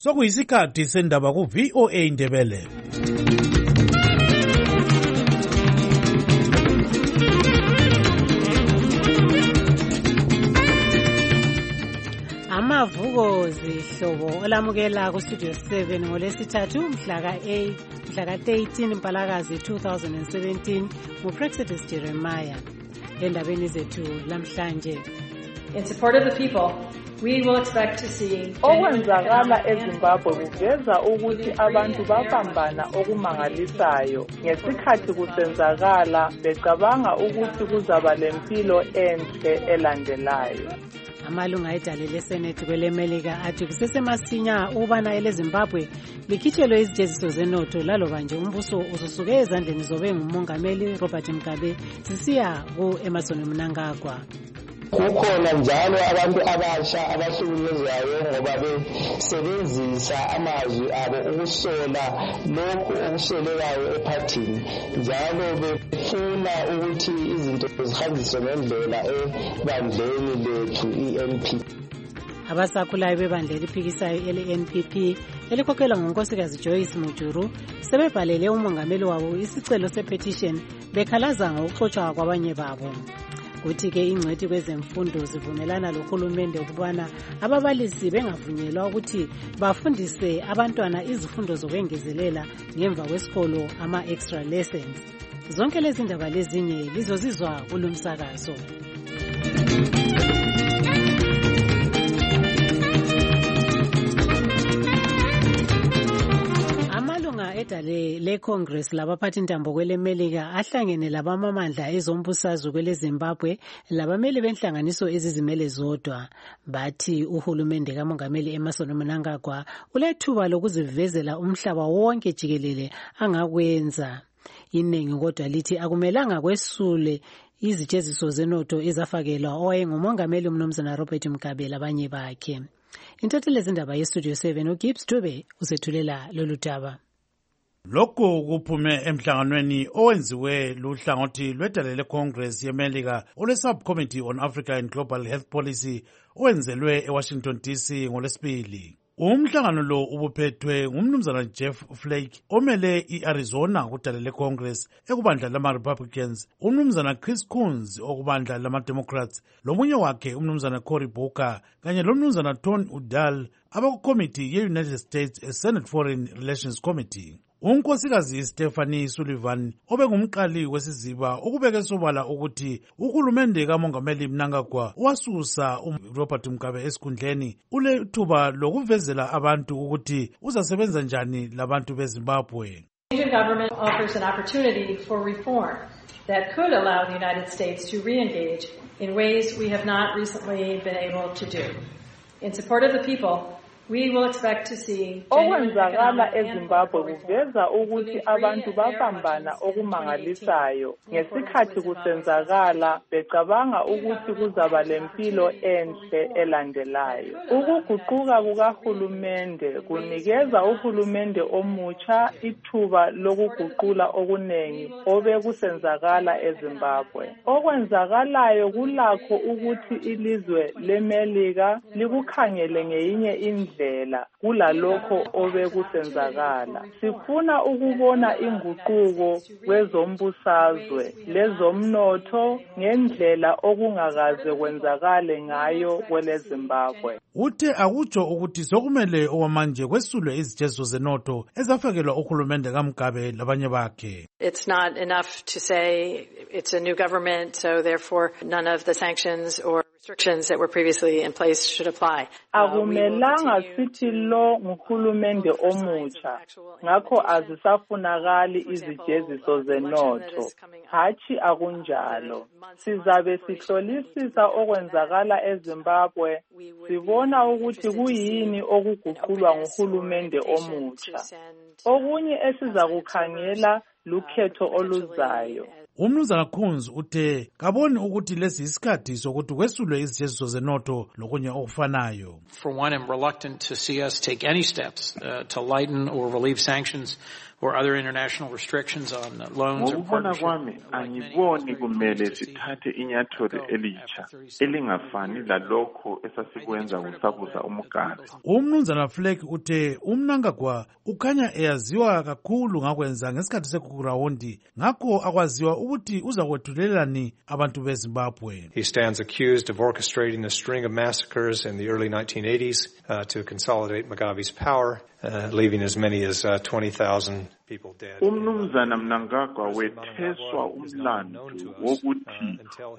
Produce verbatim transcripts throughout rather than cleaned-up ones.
Sokuyisikhathi sendaba ku V O A Ndebele. Amavuko zihlobo olamukela ku Studio seven ngolesithathu mhla ka eight mhla ka thirteen Mpalakazi two thousand seventeen nguPrexidus Jeremiah. Endabeni zethu lamhlanje. In support of the people, we will expect to see okwenzakala eZimbabwe kuveza ukuthi abantu babambana okumangalisayo ngesikhathi kusenzakala becabanga ukuthi kuzaba lempilo enhle elandelayo. Amalunga edale leSenate kwelemelika athi kusesemasinya ubana eleZimbabwe likhitshelwe izijeziso zenotho laloba nje umbuso ususuke ezandleni zobe ngumongameli Robert Mugabe sisiya ku Emmerson Mnangagwa. Kukhona njalo abantu abasha abahlukunyezwayo ngoba besebenzisa amazwi abo ukusola lokhu okusolekayo ephathini njalo befuna ukuthi izinto zihanjiswe ngendlela ebandleni lethu I N P. Abasakhulayo bebandla eliphikisayo ele-N P P elikhokhelwa ngunkosikazi Joyce Mujuru sebebhalele umongameli wabo isicelo sepetition bekhalaza ngokuxotshwa kwabanye babo. Kuthi-ke ingcwethi kwezemfundo zivumelana lohulumende ukubana ababalisi bengavunyelwa ukuthi bafundise abantwana izifundo zokwengezelela ngemva kwesikolo ama-extra lessons. Zonke lezi ndaba lezinye lizozizwa kulumsakazo. Edale le-Congress labaphathi ntambo kwelemelika ahlangene labamamandla ezombusazwe kweleZimbabwe labameli benhlanganiso ezizimele zodwa. Bathi uhulumende kamongameli Emmerson Mnangagwa ulethuba lokuzivezela umhlaba wonke jikelele angakwenza. Iningi kodwa lithi akumelanga kwesule izijeziso zenotho ezafakelwa owayengumongameli umnumzana Robert Mugabe labanye bakhe. Intatheli zindaba yeStudio seven uGibbs Dube usethulela lolu daba. Lokhu kuphume emhlanganweni owenziwe luhlangothi lwedale leCongress yeMelika olwe-Subcommittee on Africa and Global Health Policy owenzelwe eWashington D C ngolesibili. Umhlangano lo ubuphethwe ngumnumzana Jeff Flake omele iArizona kudale leCongress ekubandla lama-Republicans, umnumzana Chris Coons okubandla lama-Democrats, lomunye wakhe umnumzana Cory Booker kanye lomnumzana Tony Udall abakuCommittee ye-United States Senate Foreign Relations Committee. Unkosikazi Stephanie Sullivan obengumqali wesiziba ukubeke sobala ukuthi uhulumende kamongameli Mnangagwa wasusa uRobert Mugabe esikhundleni ulethuba lokuvezela abantu ukuthi uzasebenza njani labantu beZimbabwe. The government offers an opportunity for reform that could allow the United States to re-engage in ways we have not recently been able to do. In support of the people, we will expect to see okwenzakala eZimbabwe kuveza ukuthi abantu babambana okumangalisayo ngesikhathi kusenzakala becabanga ukuthi kuzaba lempilo enhle elandelayo. Ukuguquka kukahulumende kunikeza uhulumende omutsha ithuba lokuguqula okunengi obekusenzakala eZimbabwe. Okwenzakalayo kulakho ukuthi ilizwe leMelika likukhangele ngeyinye indlela kulalokho obekusenzakala. Sifuna ukubona inguquko kwezombusazwe lezomnotho ngendlela okungakaze kwenzakale ngayo kweleZimbabwe. Uthe akutsho ukuthi sokumele okwamanje kwesulwe izijeziso zenotho ezafakelwa uhulumende kaMugabe labanye bakhe. It's not enough to say it's a new government, so therefore none of the sanctions or restrictions that were previously in place should apply. Akumelanga sithi lo nguhulumende omutsha ngakho azisafunakali izijeziso zenotho. Hachi akunjalo. Sizabe sihlolisisa okwenzakala eZimbabwe sibona ukuthi kuyini okuguqulwa nguhulumende omutsha. Okunye esiza kukhangela lukhetho oluzayo. Umnumzana Khunzi uthe kaboni ukuthi lesi isikhathi sokuthi kwesulwe izijeziso zenotho lokunye okufanayo. For one, I'm reluctant to see us take any steps uh, to lighten or relieve sanctions or other international restrictions on loans or partnerships. Kwami angiboni kumele sithathe inyathelo elitsha elingafani lalokho esasikwenza kusabuza umgadi. Umnumzana Flake uthe uMnangagwa ukhanya eyaziwa kakhulu ngakwenza ngesikhathi sekugrawundi ngakho akwaziwa ukuthi uzakwethulelani abantu beZimbabwe. He stands accused of orchestrating a string of massacres in the early nineteen eighties uh, to consolidate Mugabe's power, uh, leaving as many as uh, twenty thousand people dead. Umnumzana Mnangagwa wetheswa umlando wokuthi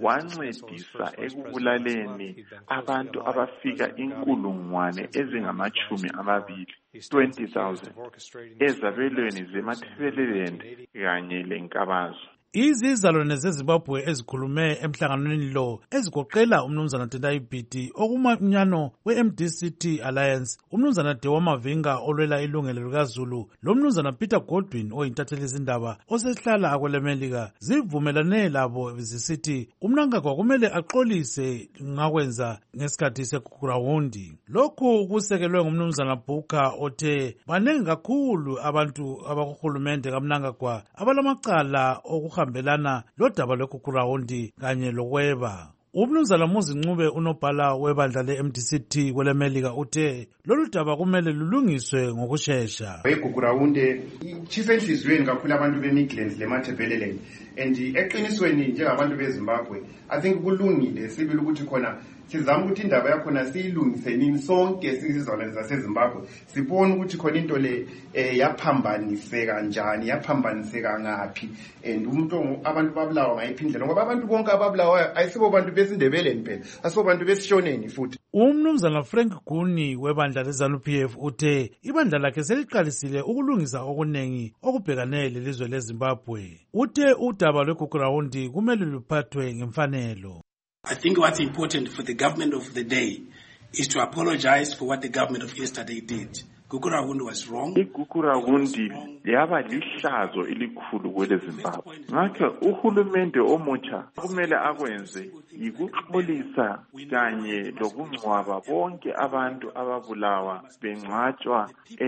wancedisa ekubulaleni abantu abafika inkulungwane ezingamachumi amabili twenty thousand ezabelweni zeMatabeleland kanye leNkabazo. Izizalwane zeZimbabwe ezikhulume emhlanganweni lo ezigoqela umnumzana Tendai Biti okumanyano we-M D C T Alliance, umnumzana Dewa Mavinga olwela ilungelo likaZulu, lomnumzana Peter Godwin oyintatheli izindaba osehlala akwelemelika zivumelane labo zisithi uMnangagwa kumele axolise ngakwenza ngesikhathi sekugrawundi. Lokhu kusekelwe ngumnumzana Bhuka othe banengi kakhulu abantu abakuhulumende kaMnangagwa abalamacala okuha hambelana lodaba lwekugrawundi kanye lokweba. Umnumzana Muzi Ncube unobhala webandla le-M D C T kwelemelika uthe lolu daba kumele lulungiswe ngokushesha. Ekugrawundi chisenhlizweni kakhulu abantu beMidlands leMatabeleland and eqinisweni njengabantu beZimbabwe I think kulungile sibili ukuthi khona sizama ukuthi indaba yakhona siyilungise nini sonke sizizalwane zaseZimbabwe sibone ukuthi khona into le yaphambaniseka kanjani yaphambaniseka ngaphi and umuntu abantu babulawa ngayiphi indlela ngoba abantu bonke ababulawayo ayisibo bantu besindebeleni phela asibo bantu besishoneni futhi. Umnumzana Frank Guni webandla leZANU P F uthe ibandla lakhe seliqalisile ukulungisa okunengi okubhekane lelizwe leZimbabwe. Uthe udaba lwekugrawundi kumele luphathwe ngemfanelo. I think what's important for the government of the day is to apologize for what the government of yesterday did. Gukurahundi was wrong. Igukurahundi yaba lihlazo elikhulu kwele Zimbabwe. Ngakho uhulumende omutsha kumele akwenze yikuxolisa kanye lokungcwaba bonke abantu ababulawa bengcwatshwa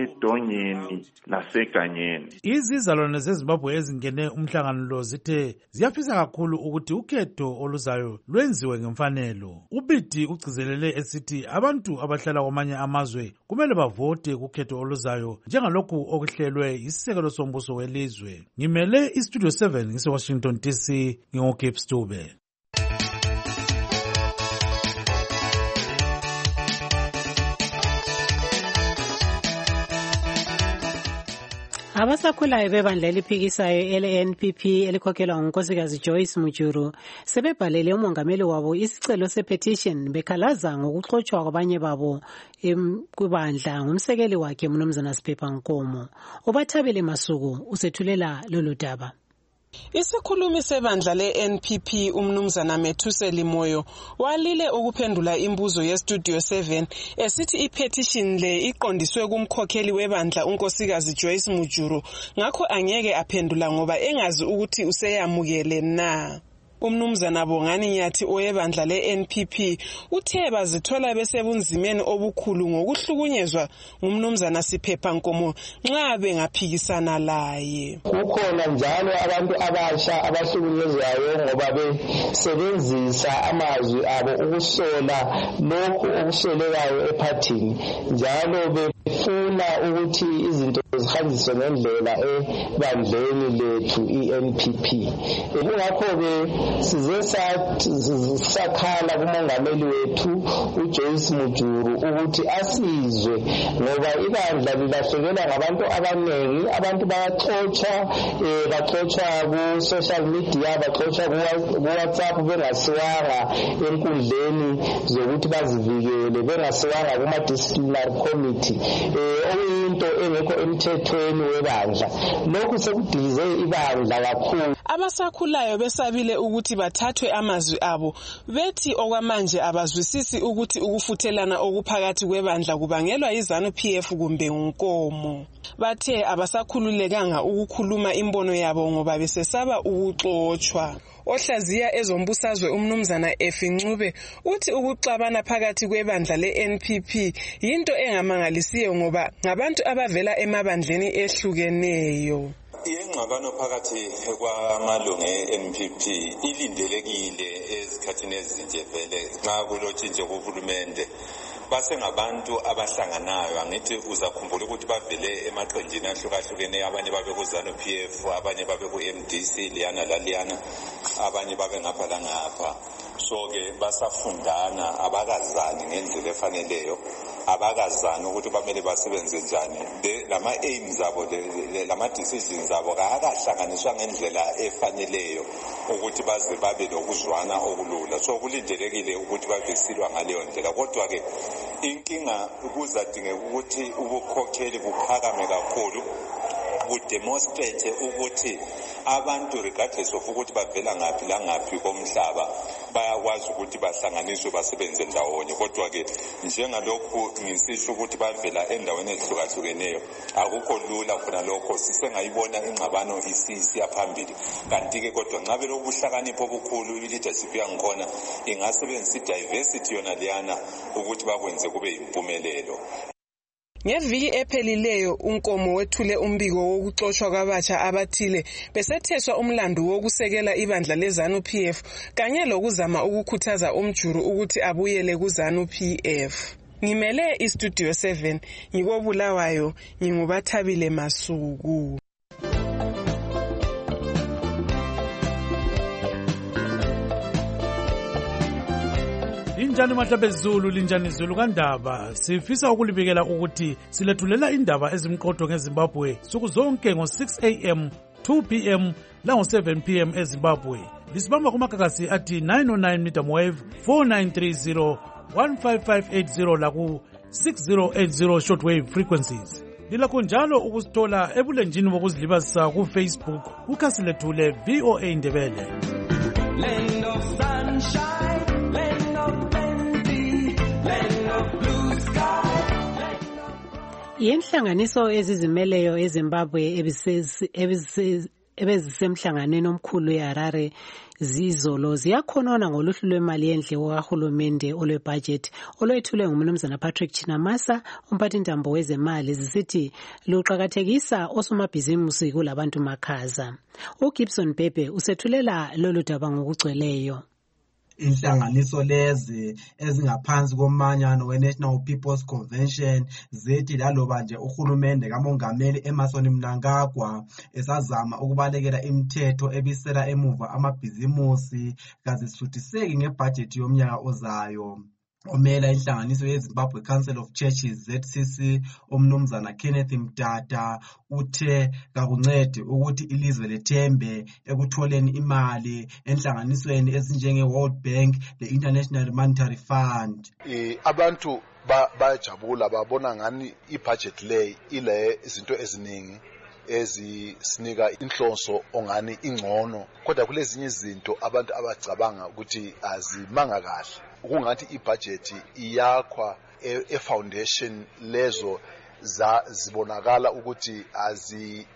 edongeni laseganyeni. Izizalwane zeZimbabwe ezingene umhlangano lo zithe ziyafisa kakhulu ukuthi ukhetho oluzayo lwenziwe ngemfanelo. Ubiti ugcizelele esithi abantu abahlala kwamanye amazwe kumele bavote ukhetho oluzayo njengalokhu okuhlelwe isisekelo sombuso welizwe. Ngimele iStudio seven ngise-Washington D C ngingo-Cape Stube. Abasakhulayo bebandla eliphikisayo ele-N P P elikhokhelwa ngunkosikazi Joyce Mujuru sebebhalele umongameli wabo isicelo sepetition bekhalaza ngokuxotshwa kwabanye babo kubandla ngumsekeli wakhe umnumzana Siphepa Nkomo. Ubathabele Masuku usethulela lolu daba. Isikhulumi sebandla le-N P P umnumzana Methuseli Moyo walile ukuphendula imbuzo ye-Studio seven esithi i-petition le iqondiswe kumkhokheli webandla unkosikazi Joyce Mujuru ngakho angeke aphendula ngoba engazi ukuthi useyamukele na. Umnumzana Bongani Nyathi oyebandla le-N P P uthe bazithola besebunzimeni obukhulu ngokuhlukunyezwa ngumnumzana Siphepa Nkomo nxa bengaphikisana laye. Kukhona njalo abantu abasha abahlukunyezwayo ngoba besebenzisa amazwi abo ukusola lokhu okusolekayo ephathini njalo befuna ukuthi izinto zihanjiswe ngendlela ebandleni lethu i-N P P. Kungakho ke size sakhala kumongameli wethu uJoyce Mujuru ukuthi asizwe ngoba ibandla lilahlekelwa ngabantu abanengi, abantu bayaxotshwa baxotshwa ku social media, baxotshwa ku WhatsApp bengasiwanga enkundleni zokuthi bazivikele, bengasiwanga kuma disciplinary committee okuyinto engekho emthethweni webandla. Lokhu sekudilize ibandla kakhulu. Abasakhulayo besabile ukuthi bathathwe amazwi abo, bethi okwamanje abazwisisi ukuthi ukufuthelana okuphakathi kwebandla kubangelwa yiZANU P F kumbe unkomo. Bathe abasakhululekanga ukukhuluma imbono yabo ngoba besesaba ukuxotshwa. Ohlaziya ezombusazwe umnumzana Efincube uthi ukuxabana phakathi kwebandla le-N P P yinto engamangalisiyo ngoba ngabantu abavela emabandleni ehlukeneyo. Ingxabano phakathi kwamalungu e-N P P ilindelekile ezikhathini ezinje vele nxa kulotshintsho kuhulumende. Basengabantu abahlanganayo, angithi uzakhumbula ukuthi bavele emaqenjini ahlukahlukeneyo, abanye babe ku-ZANU P F, abanye babe ku-M D C liyana laliyana, abanye babe ngapha langapha. So ke basafundana, abakazani ngendlela efaneleyo, abakazani ukuthi bamele basebenze njani. Lama aims abo, lama decisions abo akahlanganiswa ngendlela efaneleyo ukuthi baze babe lokuzwana okulula. So kulindelekile ukuthi babesilwa ngaleyo ndlela. Kodwa ke inkinga kuzadingeka ukuthi ubukhokheli buphakame kakhulu, kudemonstrate ukuthi abantu regardless of ukuthi bavela ngaphi la ngaphi komhlaba bayakwazi ukuthi bahlanganiswe basebenze ndawonye. Kodwa ke njengalokhu ngisisho ukuthi bavela endaweni ehlukahlukeneyo, akukho lula khona lokho. Sisengayibona ingxabano isisiya phambili, kanti ke kodwa nxa belokuhlakanipha obukhulu i-leadership yangikhona ingasebenzisa i-diversity yona liyana ukuthi bakwenze kube yimpumelelo. Ngeviki ephelileyo unkomo wethule umbiko wokuxoshwa kwabatsha abathile besetheswa umlando wokusekela ibandla leZANU P F kanye lokuzama ukukhuthaza umjuru ukuthi abuyele kuZANU P F. Ngimele iStudio seven ngikobulawayo, ngingubathabile Masuku. Linjani mahlabe Zulu, linjani Zulu kandaba. Sifisa ukulibikela ukuthi silethulela indaba ezimqotho ngeZimbabwe suku zonke ngo six a m, two p m la ngo seven p m eZimbabwe. Lisibamba kumakakasi athi nine oh nine medium wave, four nine three zero, one five five eight zero la ku six zero eight zero shortwave frequencies. Lilakho njalo ukusithola ebulenjini bokuzilibazisa ku Facebook kukhasi lethu le V O A Ndebele. Land of sunshine, land of plenty, land of blue sky. Yenhlanganiso ezizimeleyo eZimbabwe ebezisemhlanganweni omkhulu eHarare zizolo ziyakhonona ngoluhlu lwemali yendleko kahulumende olwebudget olwethulwe ngumnumzana Patrick Chinamasa, umphathintambo wezemali, zisithi luqakathekisa osomabhizimusi kulabantu makhaza. uGibson Bebe usethulela lolu daba ngokugcweleyo. Inhlanganiso lezi ezingaphansi komanyano we-National People's Convention zithi laloba nje uhulumende kamongameli Emmerson Mnangagwa esazama ukubalekela imithetho ebisela emuva amabhizimusi kazisuthiseki ngebudget yomnyaka ozayo. Omela inhlanganiso yeZimbabwe Council of Churches Z C C umnumzana Kenneth Mtata uthe kakuncede ukuthi ilizwe lethembe ekutholeni imali enhlanganisweni ezinjenge World Bank, the International Monetary Fund. Eh abantu bajabula babona ngani ibudget le ile izinto eziningi ezisinika inhlonso ongani ingcono, kodwa kulezinye izinto abantu abacabanga ukuthi azimanga kahle. Ukungathi ibudget iyakhwa e-foundation lezo za zibonakala ukuthi azi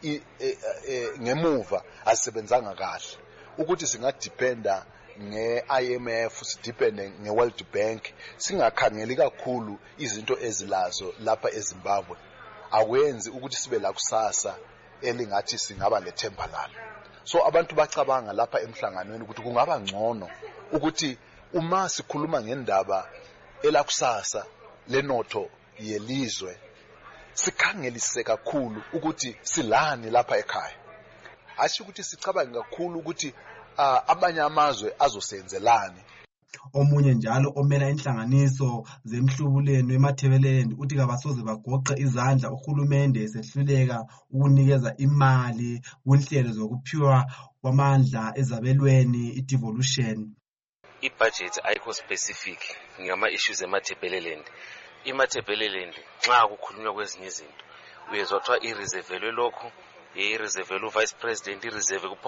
ngemuva asebenzanga kahle, ukuthi singadependa nge-I M F, sidepende nge-World Bank, singakhangeli kakhulu izinto ezilazo lapha eZimbabwe. Akwenzi ukuthi sibe la kusasa elingathi singaba lethemba lalo. So abantu bacabanga lapha emhlanganweni ukuthi kungaba ngcono ukuthi uma sikhuluma ngendaba elakusasa lenotho yelizwe sikhangelise kakhulu ukuthi silani lapha ekhaya. Asho ukuthi sicabange kakhulu ukuthi uh, abanye amazwe azosenzelani. Omunye njalo omela inhlanganiso zemhlubuleni eMathebeleni uthi kabasoze bagoqe izandla uhulumende esehluleka ukunikeza imali kunhlelo zokuphiwa kwamandla ezabelweni i-devolution. I-budget ayikho specific ngama issues eMathebeleni. iMathebeleni nxa kukhulunywa kwezinye izinto uyezwa kuthiwa i-reserve lokho, i-reserve vice president, i-reserve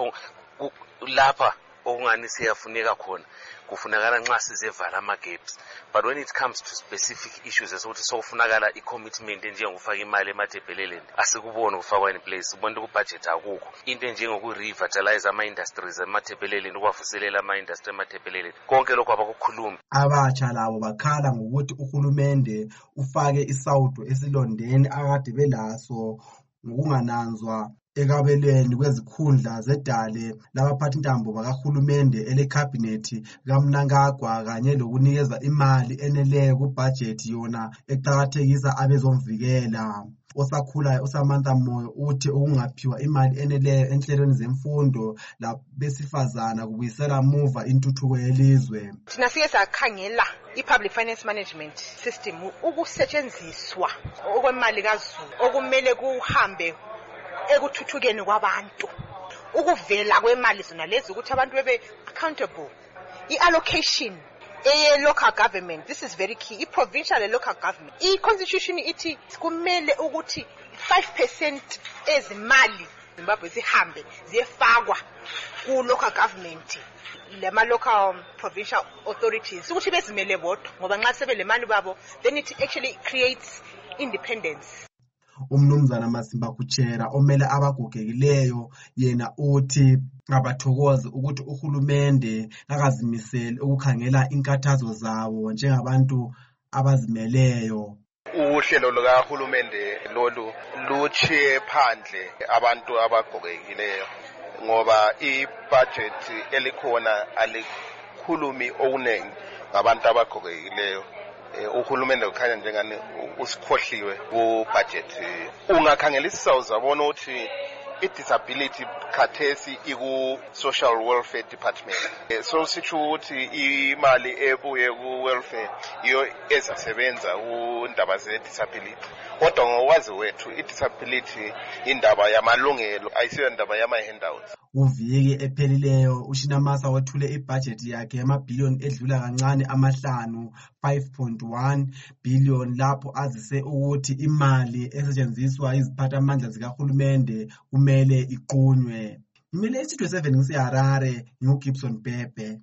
lapha okungani siyafuneka khona kufunakala nxa sizevala ama-gaps, but when it comes to specific issues esokuthi sokufunakala i-commitment enjengokufaka imali emathebheleleni asikuboni kufakwa in place, ubona ukuthi kubudget akukho. Into enjengoku-revitalize ama-industries emathebheleleni, ukwavuselela ama-industry emathebheleleni, konke lokho abakukhulumi. Abatsha labo bakhala ngokuthi uhulumende ufake isawudo esilondeni akade belaso ngokungananzwa ekabelweni kwezikhundla zedale labaphathi intambo bakahulumende elekhabhinethi kaMnangagwa kanye lokunikeza imali eneleyo kubudget yona eqhakathekisa abezomvikela. Osakhulayo uSamantha Moyo uthi ukungaphiwa imali eneleyo enhlelweni zemfundo labesifazana kubuyisela muva intuthuko yelizwe. Thina sike sakhangela i-public finance management system ukusetshenziswa okwemali kaZulu okumele kuhambe ekuthuthukeni kwabantu, ukuvela kwemali zona lezi ukuthi abantu bebe accountable. I-allocation eye local government, this is very key. I-provincial local government, i-constitution ithi kumele ukuthi five percent ezimali Zimbabwe zihambe ziyefakwa ku local government, lema local provincial authorities ukuthi bezimele bodwa, ngoba nxa sebele mali babo then it actually creates independence. Umnumzana Masimba Kuchera omele abagogekileyo yena uthi abathokoze ukuthi uhulumende akazimisele ukukhangela inkathazo zabo njengabantu abazimeleyo. Uhlelo lukahulumende lolu luchiye phandle abantu abagogekileyo ngoba i-budget elikhona alikhulumi okunengi ngabantu abagogekileyo. Uhulumende ukhanya njengani usikhohliwe ku-budget. Ungakhangelisisa uzabona ukuthi i-disability khathesi iku-social welfare department. So sitsho ukuthi imali ebuye ku-welfare iyo ezasebenza kundaba ze-disability. Kodwa ngokwazi wethu i-disability indaba yamalungelo ayisiyo indaba yama-handouts. Uviki ephelileyo uShinamasa wethule ibudget yakhe yamabhiliyoni edlula kancane amahlanu five point one billion lapho azise ukuthi imali esetshenziswa iziphathamandla zikahulumende kumele iqunywe. Imele eStudio seven ngisiHarare nguGibson Pepe.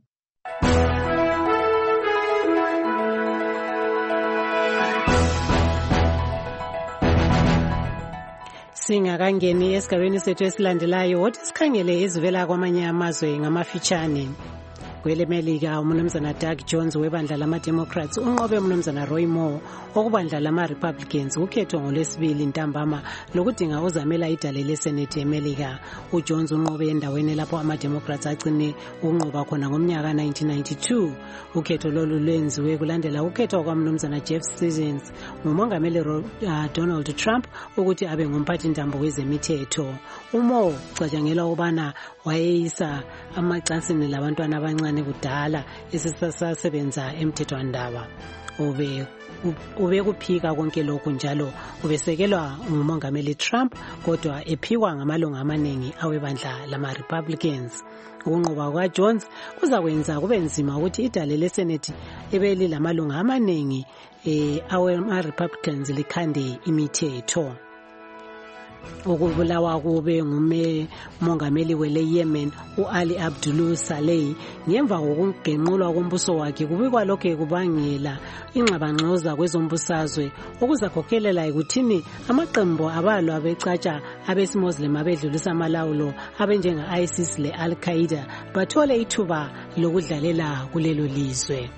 Singakangeni esigabeni sethu esilandelayo wothi sikhangele ezivela kwamanye amazwe ngamafitshane. Kwele Melika umnumzana Doug Jones webandla lama-Democrats unqobe umnumzana Roy Moore okubandla lama-Republicans ukhetho ngolwesibili ntambama lokudinga uzamela idale leSenate eMelika. UJones unqobe endaweni lapho ama-Democrats agcine unqoba khona ngomnyaka nineteen ninety-two. Ukhetho lolu lwenziwe kulandela ukhetho kwamnumzana Jeff Sessions ngumongameli uh, Donald Trump ukuthi abe ngumphathintambo wezemithetho. uMoore ucatshangelwa ubana wayeyisa amacansini labantwana abancane kudala esisasebenza emthethwandaba. ube ube kuphika konke lokhu njalo ubesekelwa ngumongameli Trump kodwa ephikwa ngamalungu amaningi awebandla lama-Republicans. Ukunqoba kwaJones kuzakwenza kube nzima ukuthi idale leSenate ebeli lamalungu amaningi eh awema-Republicans likhande imithetho. Ukubulawa kube ngume mongameli wele Yemen uAli Abdullah Saleh ngemva kokugenqulwa kombuso wakhe kubikwa lokho kubangela ingxabangxoza kwezombusazwe okuzakhokhelela ekuthini amaqembu abalwa abecatsha abesimoslim abedlulisa amalawulo abenjenga ISIS le Al-Qaeda bathole ithuba lokudlalela kulelo lizwe.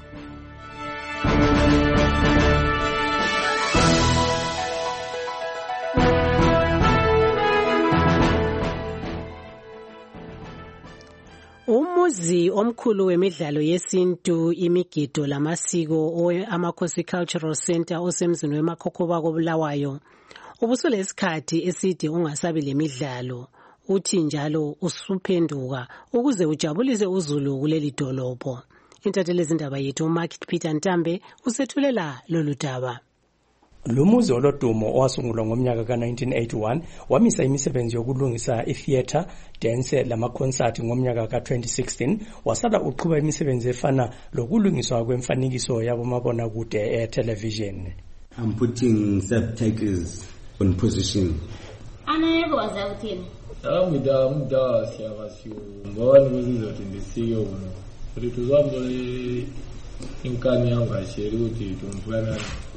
Umuzi omkhulu wemidlalo yesintu imigido lamasiko amakhosi Cultural Center osemzini weMakhokhoba koBulawayo ubusulesikhathi eside ungasabi lemidlalo uthi njalo usuphenduka ukuze ujabulise uZulu kuleli dolobho. Intatheli zindaba yethu uMark Peter Ntambe usethulela lolu daba. Lumuzi olodumo owasungulwa ngomnyaka ka nineteen eighty-one wamisa imisebenzi yokulungisa itheater, dance lama-concert ngomnyaka ka twenty sixteen wasala uqhuba imisebenzi efana lokulungiswa kwemfanekiso yabomabona kude e-television. I'm putting subtitles on position. Anayebo waza uthini? Amida amida siyakasiyo ngani kwezizothi ndisiyo kuno. Futhi tuzambe inkani yangasheri ukuthi tumfana.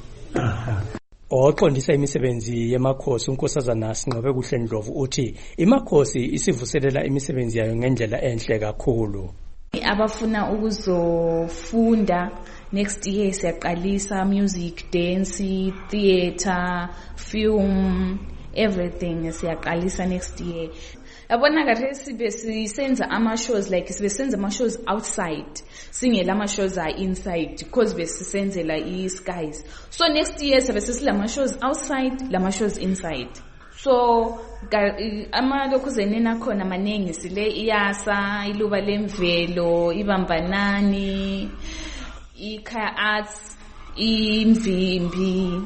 Oqondisa imisebenzi yemakhosi unkosazana Sinqobe Kuhle Ndlovu uthi imakhosi isivuselela imisebenzi yayo ngendlela enhle kakhulu. Abafuna ukuzofunda next year siyaqalisa music, dance, theater, film, everything siyaqalisa next year. Yabona kahle sibe sisenza ama shows like sibe senza ama shows outside singela ama shows are inside because besisenzela i skies. So next year sibe sisilama shows outside lama shows inside. So ama lokuzenena khona manengi sile iyasa iluba lemvelo ibambanani ikhaya arts imvimbi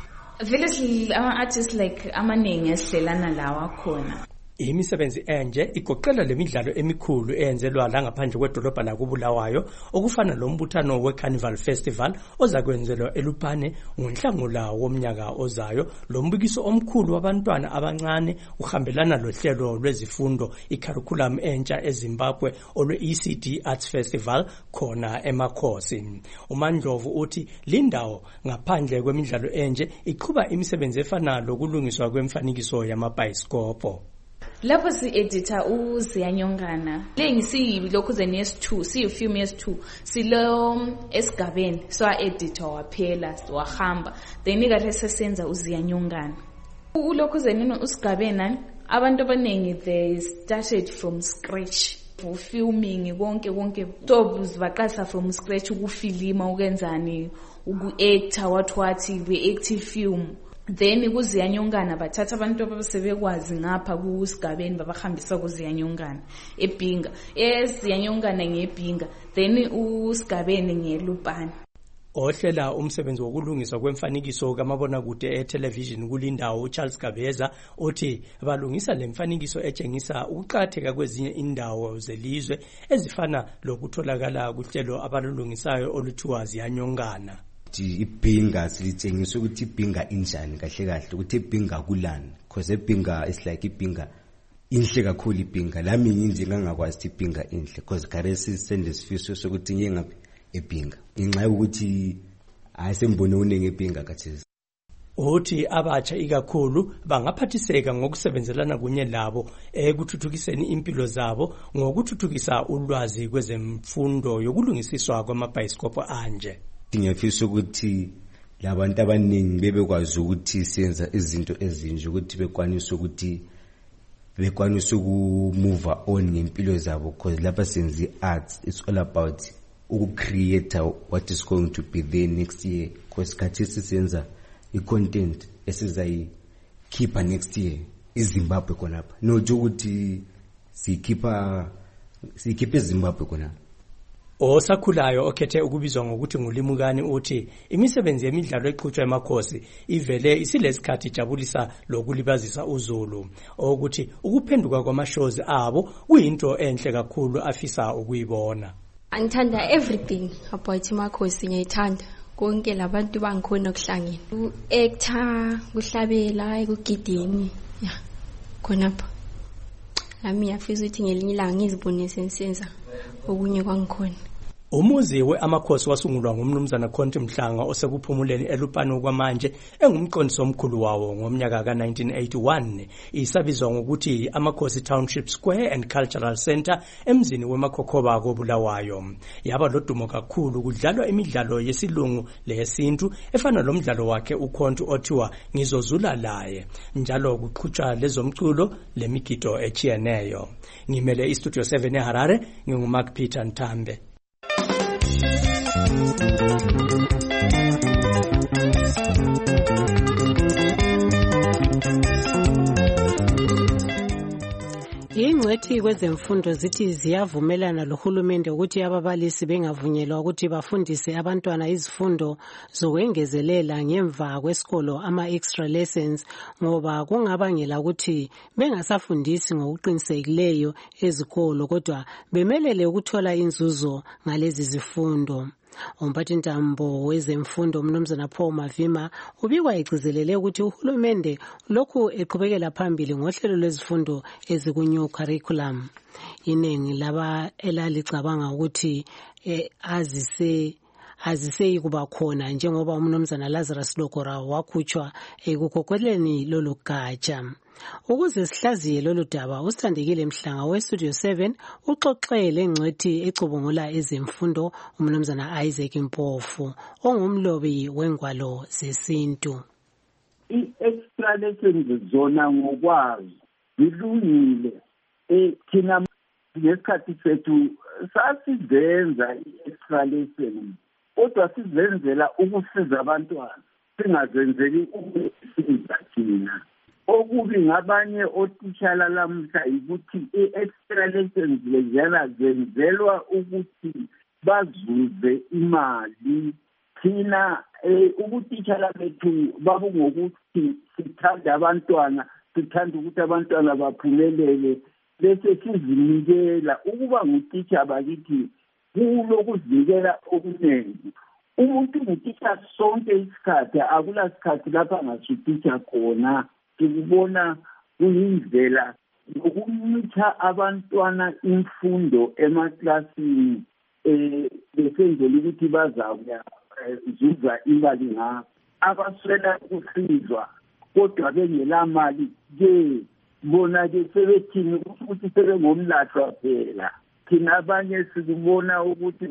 vele ama artists like amanengi esihlelana lawa khona. Imisebenzi enje igoqela lemidlalo emikhulu eyenzelwa la ngaphandle kwedolobha lakuBulawayo okufana lombuthano weCarnival Festival ozakwenzelwa eLupane ngoNhlangula womnyaka ozayo. Lombukiso omkhulu wabantwana abancane uhambelana lohlelo lwezifundo icurriculum entsha eZimbabwe olwe-E C D Arts Festival khona emakhosi. uMandlovu uthi lindawo ngaphandle kwemidlalo enje iqhuba imisebenzi efana lokulungiswa kwemfanekiso yamabhayisikopho. Lapho si editor uZiyanyongana lengisi lokhu zeni S two si film S two silo esigabeni so editor waphela wahamba then ikade sesenza uZiyanyongana ulokhu zeni usigabena abantu abanengi they started from scratch for filming konke konke tobus baqasa from scratch ukufilima ukenzani uku-actor what what we-active film. Then kuZiyanyongana bathatha abantu abasebekwazi ngapha kusigabeni babahambisa kuZiyanyongana eBhinga eZiyanyongana ngeBhinga then usigabeni ngeLupane. Ohlela umsebenzi wokulungiswa kwemfanekiso kamabona kude etelevision kulindawo uCharles Gabeza uthi balungisa lemfanekiso etshengisa ukuqhatheka kwezinye indawo zelizwe ezifana lokutholakala kuhlelo abalulungisayo oluthiwa Ziyanyongana. iBhinga silitshengisa ukuthi iBhinga injani kahle kahle ukuthi iBhinga kulani because iBhinga is like iBhinga inhle kakhulu iBhinga lami nje ngangakwazi iBhinga inhle because garesi sende sifiso sokuthi ngiye ngaphi eBhinga inxa ukuthi ayisembone unenge eBhinga kathesi. Uthi abatsha ikakhulu bangaphathiseka ngokusebenzelana kunye labo ekuthuthukiseni impilo zabo ngokuthuthukisa ulwazi kwezemfundo yokulungisiswa kwamabhayisikopho anje. Ngiyafisa ukuthi labantu abaningi bebekwazi ukuthi senza izinto ezinje ukuthi bekwanisa ukuthi bekwanisa ukumove on ngempilo zabo because lapha senza arts it's all about uku-create what is going to be there next year because khathi sisenza i-content esizayikhipha next year iZimbabwe khonapha not ukuthi sikhipha sikhiphe eZimbabwe khonapha. Osakhulayo okhethe ukubizwa ngokuthi nguLimukani uthi imisebenzi yemidlalo eqhutshwa emakhosi ivele isilesikhathi jabulisa lokulibazisa uZulu ukuthi ukuphenduka kwamashows abo kuyinto enhle kakhulu afisa ukuyibona. Angithanda everything about imakhosi ngiyithanda konke labantu bangikhona okuhlangene u-actor kuhlabela ekugideni ya khonapha nami ngiyafisa ukuthi ngelinye ilanga ngizibone sensenza okunye kwangikhona. Umuzi weAmakhosi wasungulwa ngumnumzana Khonti Mhlanga osekuphumuleni eLupane kwamanje engumqondisi omkhulu wawo ngomnyaka ka nineteen eighty-one. Isabizwa ngokuthi Amakhosi Township Square and Cultural Center emzini weMakhokhoba koBulawayo. Yaba lodumo kakhulu kudlalwa imidlalo yesilungu leyesintu efana lomdlalo wakhe uKhonti othiwa Ngizozula laye. Njalo kuqhutshwa lezomculo lemigido echiyeneyo. Ngimele iStudio seven eHarare nginguMark Peter Ntambe. Ingcwethi kwezemfundo zithi ziyavumelana lohulumende ukuthi ababalisi bengavunyelwa ukuthi bafundise abantwana izifundo zokwengezelela ngemva kwesikolo ama extra lessons ngoba kungabangela ukuthi bengasafundisi ngokuqinisekileyo ezikolo kodwa bemelele ukuthola inzuzo ngalezi zifundo. umphathintambo wezemfundo umnumzana Paul Mavima ubikwa egcizelele ukuthi uhulumende lokhu eqhubekela phambili ngohlelo lwezifundo ezikunew curriculum. Iningi laba elalicabanga ukuthi eh, azise aziseyi kuba khona njengoba umnumzana Lazarus Lokora wakhutshwa ekugoqeleni lolu gatsha. Ukuze sihlaziye lolu daba, uSithandekile Mhlanga weStudio seven uxoxele ngcwethi ecubungula ezemfundo umnumzana Isaac Mpofu ongumlobi wengwalo zesintu. I-extra lessons zona ngokwazi zilungile. Eh thina ngesikhathi sethu sasizenza i-extra lessons kodwa sizenzela ukusiza abantwana singazenzeli ukusiza thina. Okubi ngabanye otitshala lamhla ukuthi i-extra lessons lezana zenzelwa ukuthi bazuze imali. Thina ukutitshala bethu babungokuthi sithanda abantwana, sithanda ukuthi abantwana baphumelele, bese sizinikela. Ukuba ngutitsha bakithi kulokuzinikela okuningi. Umuntu ngutitsha sonke isikhathi, akula sikhathi lapha ngasutitsha khona. Sikubona kuyindlela yokumitha abantwana imfundo emaklasini eh besenzela ukuthi bazakuya zuza imali ngakho. Abaswela ukusizwa kodwa bengela mali ke bona ke sebethini ukuthi sebengomlahlwa phela. Thina abanye sikubona ukuthi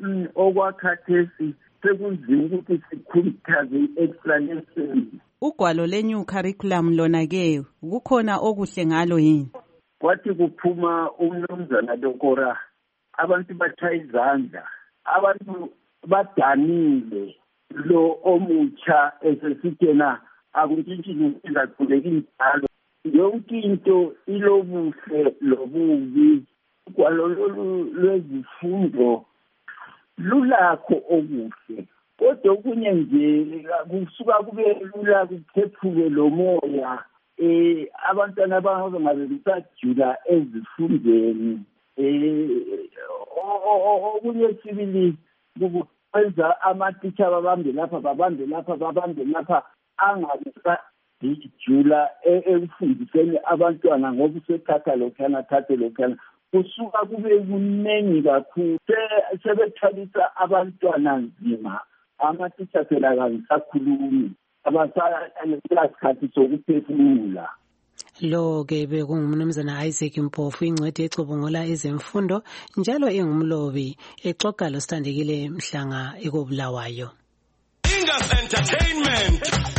okwakhathesi sekunzima ukuthi sikhuthaze i-extra lessons. Ugwalo lenew curriculum lona ke kukhona okuhle ngalo yini? Kwathi kuphuma umnumzana Lokora abantu batshaya izandla, abantu badanile lo omutsha esesithena akuntshintshile izaqhubeka injalo. Yonke into ilobuhle lobubi. Ugwalo lwezifundo lulakho okuhle. Kodwa okunye nje kusuka kube lula kuphephuke lo moya eh abantwana abangabe besajula ezifundeni eh okunye sibili kwenza amatitsha babambe lapha babambe lapha babambe lapha angabisa dijula ekufundiseni abantwana ngoba usethatha lokhana thathe lokhana kusuka kube kunengi kakhulu sebethalisa abantwana nzima. Amatitsha phela kangisakhulumi abasasikhathi sokuphefumula. Lo ke bekungumnumzana Isaac Mpofu ingcwethi ecubungula ezemfundo njalo engumlobi exoxa loSithandekile Mhlanga ekobulawayo. Ingas Entertainment.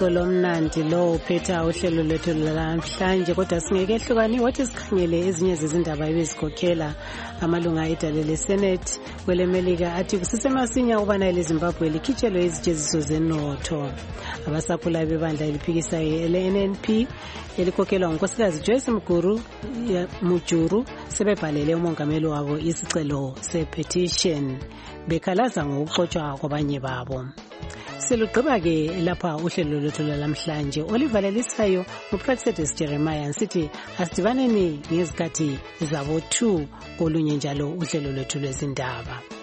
umxoxo omnandi lo uphetha uhlelo lwethu namhlanje, kodwa singeke ehlukani wathi sikhangele ezinye zezindaba ebezikhokhela amalunga edale leSenate kwelemelika athi kusisemasinya ukubana eleZimbabwe likhitshelwe izijeziso zenotho. Abasakhulayo bebandla eliphikisayo ele-N N P elikhokhelwa ngunkosikazi Joyce Mguru Mujuru sebebhalele umongameli wabo isicelo sepetition bekhalaza ngokuxotshwa kwabanye babo. Selugqiba ke lapha uhlelo lwethu lamhlanje. Olivalelisayo uPrexedes Jeremiah nsithi asidibaneni ngezikhathi zabo two kolunye njalo uhlelo lwethu lwezindaba.